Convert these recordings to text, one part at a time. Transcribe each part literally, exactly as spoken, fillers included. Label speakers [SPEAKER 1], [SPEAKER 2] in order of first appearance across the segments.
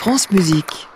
[SPEAKER 1] France Musique.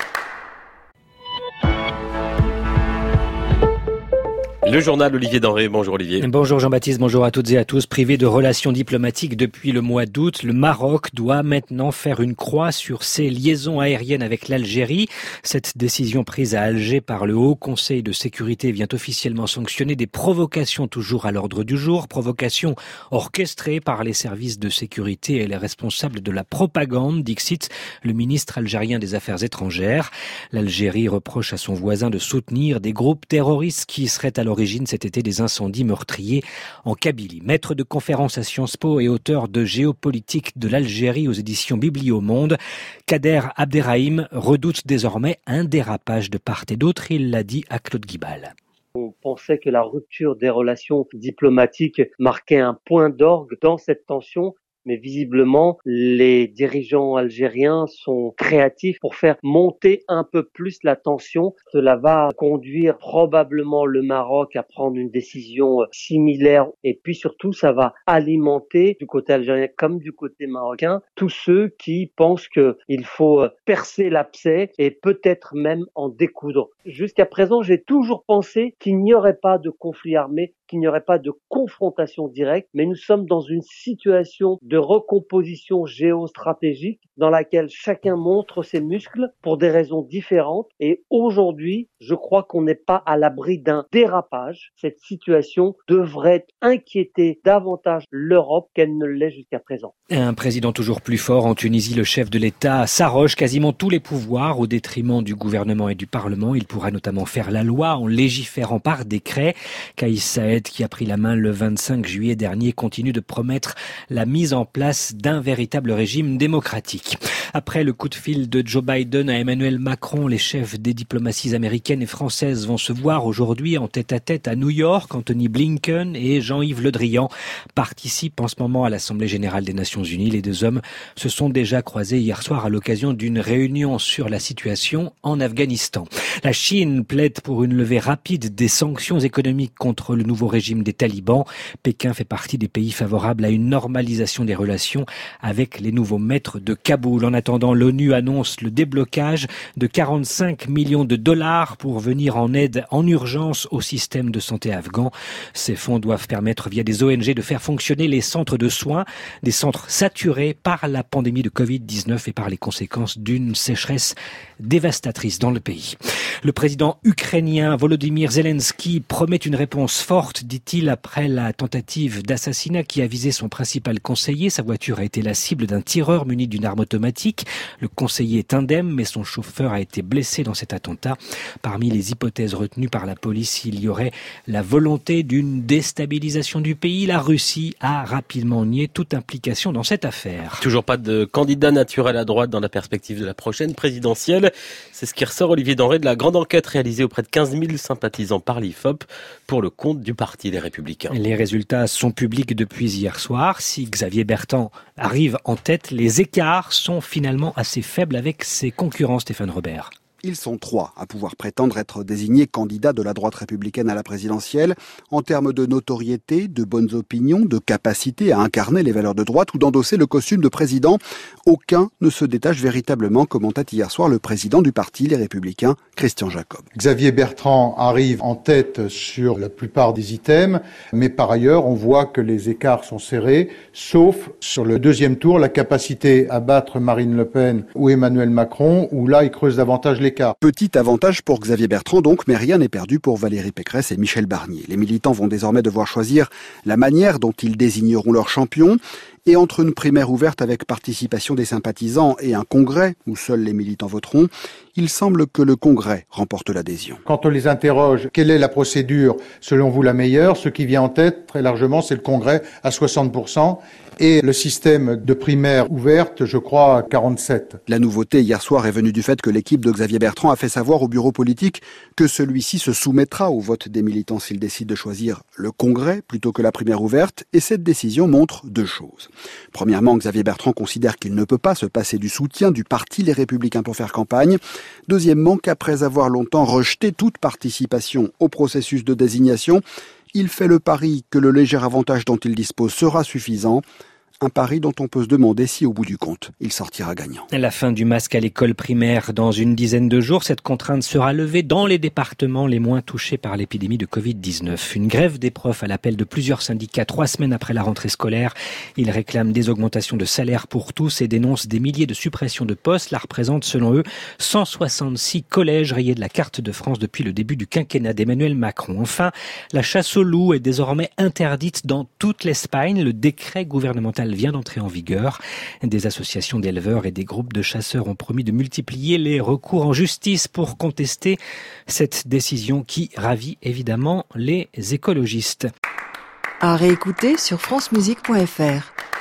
[SPEAKER 2] Le journal Olivier Denré. Bonjour Olivier.
[SPEAKER 3] Bonjour Jean-Baptiste, bonjour à toutes et à tous. Privé de relations diplomatiques depuis le mois d'août, le Maroc doit maintenant faire une croix sur ses liaisons aériennes avec l'Algérie. Cette décision prise à Alger par le Haut Conseil de sécurité vient officiellement sanctionner des provocations toujours à l'ordre du jour, provocations orchestrées par les services de sécurité et les responsables de la propagande, dixit le ministre algérien des Affaires étrangères. L'Algérie reproche à son voisin de soutenir des groupes terroristes qui seraient à l'origine cet été des incendies meurtriers en Kabylie. Maître de conférence à Sciences Po et auteur de Géopolitique de l'Algérie aux éditions Bibliomonde, Kader Abderrahim redoute désormais un dérapage de part et d'autre. Il l'a dit à Claude Guibal.
[SPEAKER 4] On pensait que la rupture des relations diplomatiques marquait un point d'orgue dans cette tension. Mais visiblement, les dirigeants algériens sont créatifs pour faire monter un peu plus la tension. Cela va conduire probablement le Maroc à prendre une décision similaire. Et puis surtout, ça va alimenter du côté algérien comme du côté marocain tous ceux qui pensent qu'il faut percer l'abcès et peut-être même en découdre. Jusqu'à présent, j'ai toujours pensé qu'il n'y aurait pas de conflit armé, qu'il n'y aurait pas de confrontation directe, mais nous sommes dans une situation de recomposition géostratégique dans laquelle chacun montre ses muscles pour des raisons différentes. Et aujourd'hui, je crois qu'on n'est pas à l'abri d'un dérapage. Cette situation devrait inquiéter davantage l'Europe qu'elle ne l'est jusqu'à présent.
[SPEAKER 3] Un président toujours plus fort en Tunisie, le chef de l'État s'arroge quasiment tous les pouvoirs au détriment du gouvernement et du Parlement. Il pourra notamment faire la loi en légiférant par décret. Kais Saïed, qui a pris la main le vingt-cinq juillet dernier, continue de promettre la mise en place d'un véritable régime démocratique. Après le coup de fil de Joe Biden à Emmanuel Macron, les chefs des diplomaties américaines et françaises vont se voir aujourd'hui en tête-à-tête à New York. Anthony Blinken et Jean-Yves Le Drian participent en ce moment à l'Assemblée générale des Nations unies. Les deux hommes se sont déjà croisés hier soir à l'occasion d'une réunion sur la situation en Afghanistan. La Chine plaide pour une levée rapide des sanctions économiques contre le nouveau régime des talibans. Pékin fait partie des pays favorables à une normalisation des relations avec les nouveaux maîtres de Kaboul. En attendant, l'ONU annonce le déblocage de quarante-cinq millions de dollars pour venir en aide en urgence au système de santé afghan. Ces fonds doivent permettre via des O N G de faire fonctionner les centres de soins, des centres saturés par la pandémie de covid dix-neuf et par les conséquences d'une sécheresse dévastatrice dans le pays. Le président ukrainien Volodymyr Zelensky promet une réponse forte, dit-il, après la tentative d'assassinat qui a visé son principal conseiller. Sa voiture a été la cible d'un tireur muni d'une arme automatique. Le conseiller est indemne, mais son chauffeur a été blessé dans cet attentat. Parmi les hypothèses retenues par la police, il y aurait la volonté d'une déstabilisation du pays. La Russie a rapidement nié toute implication dans cette affaire.
[SPEAKER 2] Toujours pas de candidat naturel à droite dans la perspective de la prochaine présidentielle. C'est ce qui ressort, Olivier Denré, de la grande enquête réalisée auprès de quinze mille sympathisants par l'I F O P pour le compte du Parti des Républicains.
[SPEAKER 3] Les résultats sont publics depuis hier soir. Si Xavier Bertrand arrive en tête, les écarts sont finalement assez faibles avec ses concurrents, Stéphane Robert.
[SPEAKER 5] Ils sont trois à pouvoir prétendre être désignés candidats de la droite républicaine à la présidentielle. En termes de notoriété, de bonnes opinions, de capacité à incarner les valeurs de droite ou d'endosser le costume de président, aucun ne se détache véritablement, commentait hier soir le président du parti, les Républicains, Christian Jacob.
[SPEAKER 6] Xavier Bertrand arrive en tête sur la plupart des items, mais par ailleurs, on voit que les écarts sont serrés, sauf sur le deuxième tour, la capacité à battre Marine Le Pen ou Emmanuel Macron, où là, il creuse davantage les
[SPEAKER 5] Petit avantage pour Xavier Bertrand donc, mais rien n'est perdu pour Valérie Pécresse et Michel Barnier. Les militants vont désormais devoir choisir la manière dont ils désigneront leur champion. Et entre une primaire ouverte avec participation des sympathisants et un congrès où seuls les militants voteront, il semble que le congrès remporte l'adhésion.
[SPEAKER 6] Quand on les interroge, quelle est la procédure selon vous la meilleure? Ce qui vient en tête très largement, c'est le congrès à soixante pour cent et le système de primaire ouverte, je crois, à quarante-sept.
[SPEAKER 5] La nouveauté hier soir est venue du fait que l'équipe de Xavier Bertrand a fait savoir au bureau politique que celui-ci se soumettra au vote des militants s'il décide de choisir le congrès plutôt que la primaire ouverte, et cette décision montre deux choses. Premièrement, Xavier Bertrand considère qu'il ne peut pas se passer du soutien du parti Les Républicains pour faire campagne. Deuxièmement, qu'après avoir longtemps rejeté toute participation au processus de désignation, il fait le pari que le léger avantage dont il dispose sera suffisant. Un pari dont on peut se demander si, au bout du compte, il sortira gagnant.
[SPEAKER 3] La fin du masque à l'école primaire dans une dizaine de jours. Cette contrainte sera levée dans les départements les moins touchés par l'épidémie de covid dix-neuf. Une grève des profs à l'appel de plusieurs syndicats trois semaines après la rentrée scolaire. Ils réclament des augmentations de salaire pour tous et dénoncent des milliers de suppressions de postes. La représentent, selon eux, cent soixante-six collèges rayés de la carte de France depuis le début du quinquennat d'Emmanuel Macron. Enfin, la chasse au loup est désormais interdite dans toute l'Espagne. Le décret gouvernemental vient d'entrer en vigueur. Des associations d'éleveurs et des groupes de chasseurs ont promis de multiplier les recours en justice pour contester cette décision qui ravit évidemment les écologistes.
[SPEAKER 1] À réécouter sur francemusique point f r.